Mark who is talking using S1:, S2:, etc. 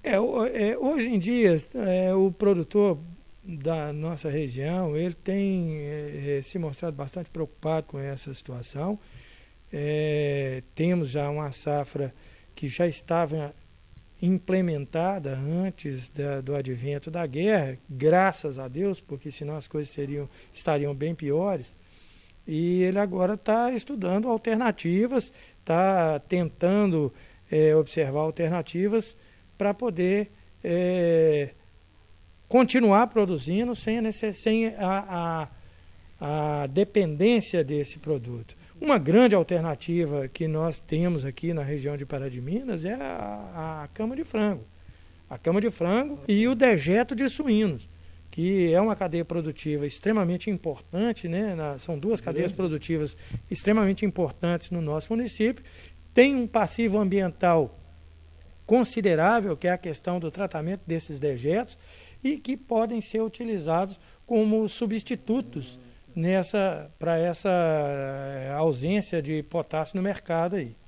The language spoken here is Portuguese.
S1: Hoje em dia, o produtor da nossa região, ele tem se mostrado bastante preocupado com essa situação. Temos já uma safra que já estava implementada antes do advento da guerra, graças a Deus, porque senão as coisas estariam bem piores. E ele agora está estudando alternativas, está tentando observar alternativas para poder continuar produzindo sem a dependência desse produto. Uma grande alternativa que nós temos aqui na região de Pará de Minas é a cama de frango. A cama de frango e o dejeto de suínos, que é uma cadeia produtiva extremamente importante, né? São duas cadeias produtivas extremamente importantes no nosso município. Tem um passivo ambiental considerável, que é a questão do tratamento desses dejetos, e que podem ser utilizados como substitutos para essa ausência de potássio no mercado aí.